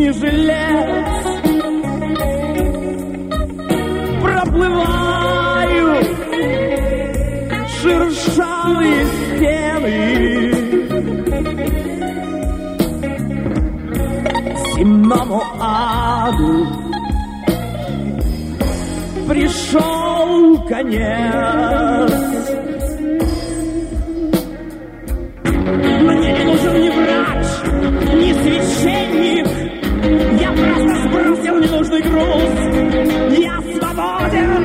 не жилец. Проплываю шершавые стены, земному аду пришел конец. Мне не нужен ни врач, ни священник. Я просто сбросил ненужный груз. Я свободен.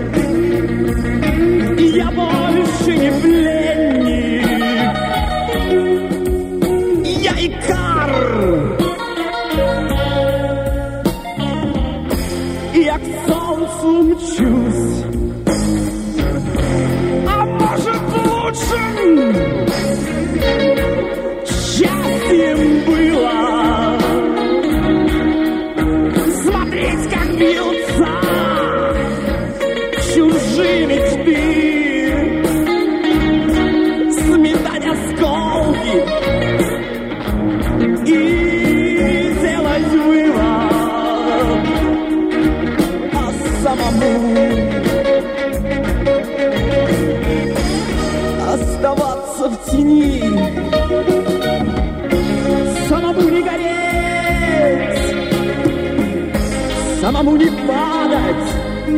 Я больше не пленник. Я Икар. Я к солнцу мчусь. А может лучшим счастьем было смотреть, как бьются чужие мечты, сметать осколки и делать вывод, а самому оставаться в тени, самому не гореть, самому не падать,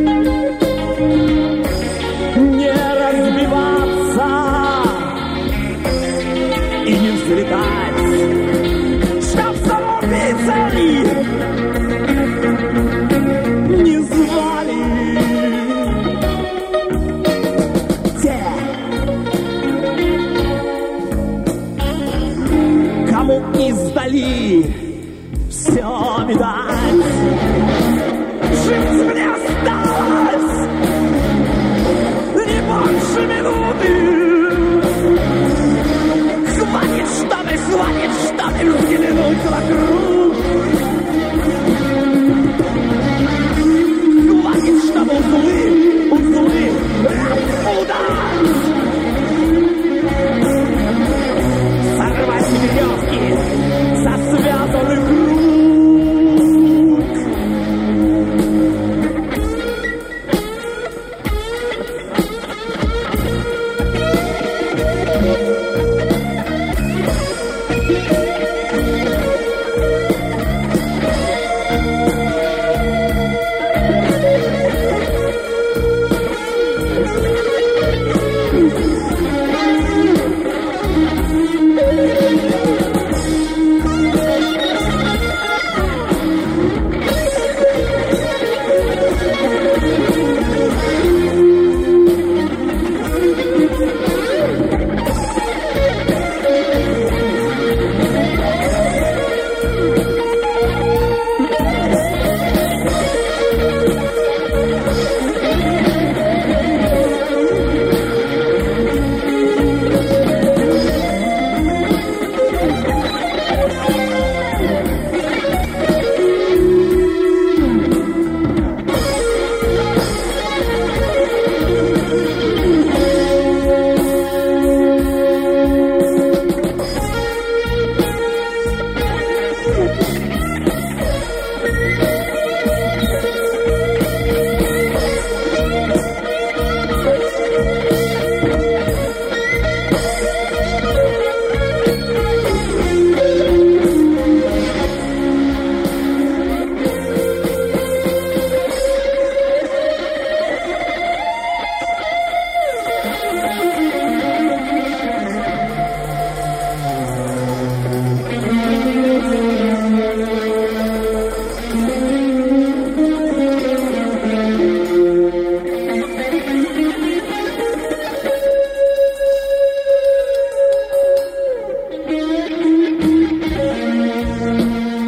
не разбиваться и не взлетать, чтоб самоубийцей не звали те, кому издали все видать. Жить мне осталось не больше минуты. Хватит штаны взглянуть вокруг. Хватит, чтобы узлы распутать. Сорвать веревки со связанных рук.